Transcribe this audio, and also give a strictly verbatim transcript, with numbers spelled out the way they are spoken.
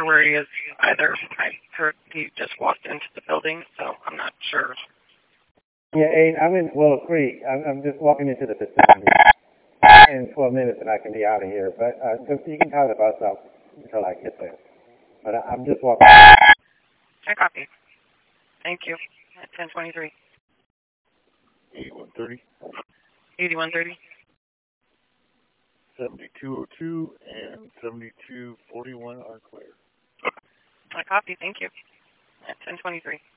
sure where he is either. I heard he just walked into the building, so I'm not sure. Yeah, Aiden, I'm in Willow Creek. I'm, I'm just walking into the facility. In twelve minutes and I can be out of here. But uh, just, you can tie the bus up until I get there. But I, I'm just walking. I copy. Thank you. At ten twenty-three. eighty-one thirty. eighty-one thirty. seventy-two oh two and seventy-two forty-one are clear. I copy. Thank you. At ten twenty-three.